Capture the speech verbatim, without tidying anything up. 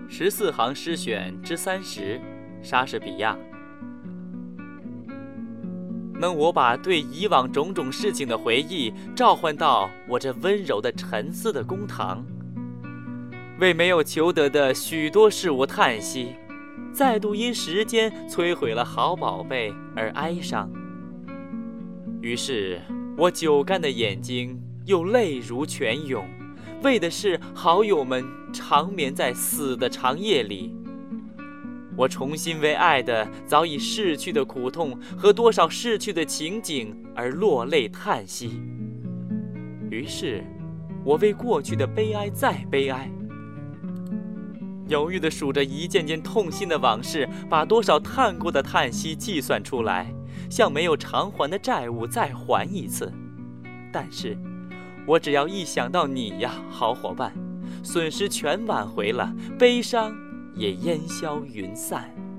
十四行诗选之三十，莎士比亚。能我把对以往种种事情的回忆召唤到我这温柔的沉思的公堂，为没有求得的许多事物叹息，再度因时间摧毁了好宝贝而哀伤。于是我久干的眼睛又泪如泉涌，为的是好友们长眠在死的长夜里。我重新为爱的早已逝去的苦痛和多少逝去的情景而落泪叹息。于是我为过去的悲哀再悲哀，犹豫地数着一件件痛心的往事，把多少叹过的叹息计算出来，向没有偿还的债务再还一次。但是我只要一想到你呀，好伙伴，损失全挽回了，悲伤也烟消云散。